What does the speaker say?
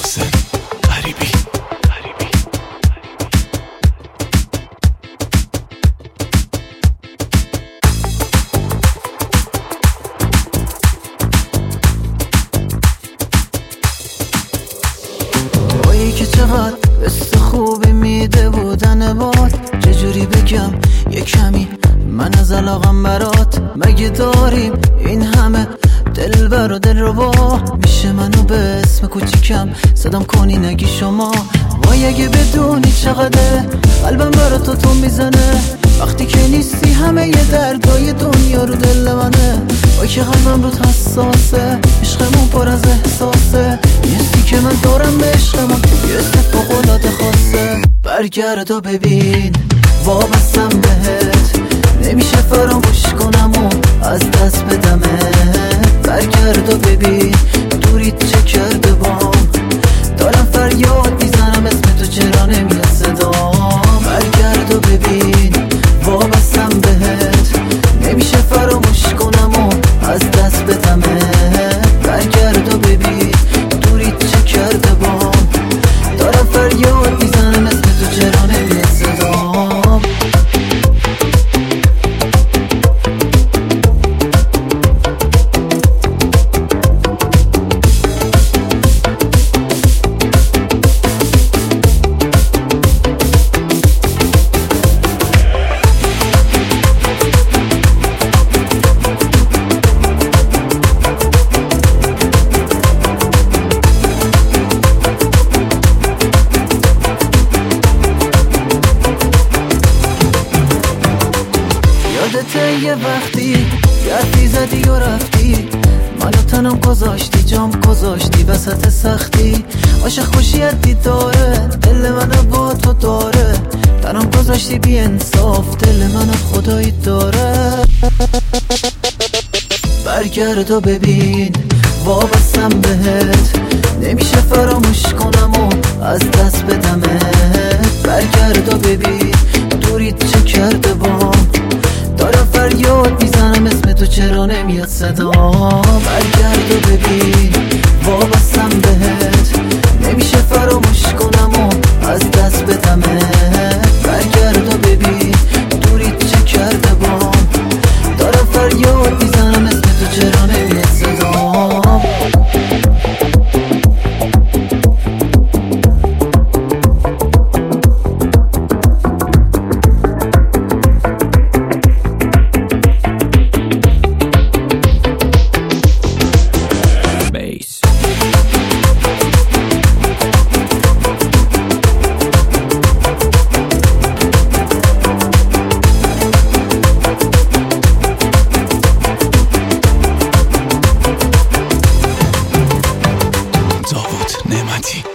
محسن غریبی. تویی که چقدر قصه خوبی میده بودن باد، چجوری بگم یه کمی من از علاقم برات. مگه داریم این همه دلبر و دلربا؟ میشه منو به اسم کوچیکم صدام کنی نگی شما؟ وای اگه بدونی چقدر قلبم برات تو میزنه وقتی که نیستی. همه یه دردای دنیا رو دل منه. وای که قلبم رو حساسه، عشقمون پر از احساسه. نیستی که من دارم به عشقمون یه فوق‌العاده خاصه. برگرد و ببین وابستم بهت، نمیشه فراموش کنم و از دست بدمت. برگرد و ببین دوریت چه کرده بام، دارم فریاد میزنم اسم تو چرا نمیاد صدام. برگرد و ببین وابستم بهت، نمیشه فراموش کنم و از دست بدمت. برگرد و ببین دوریت چه کرده بام، دارم فریاد میزنم اسم تو چرا نمیاد صدام. یادته یه وقتی گردی زدی و رفتی، منو تنم گذاشتی جام گذاشتی وسط سختی. عاشق خوشیت دیداره دل منو با تو داره، تنم گذاشتی بی انصاف دل منو خدایی داره. برگرد و ببین وابستم بهت، نمیشه فراموش کنم و از دست بدمت. برگرد و ببین دوریت چه کرده بام، دارم فریاد میزنم اسم تو چرا نمیاد صدام. برگرد و ببین وابستم بهت، نمیشه فراموش کنم و از دست بدمت. برگرد و ببین دوریت چه کرده بام، دارم فریاد میزنم اسم تو چرا نمیاد صدام. نعمتی.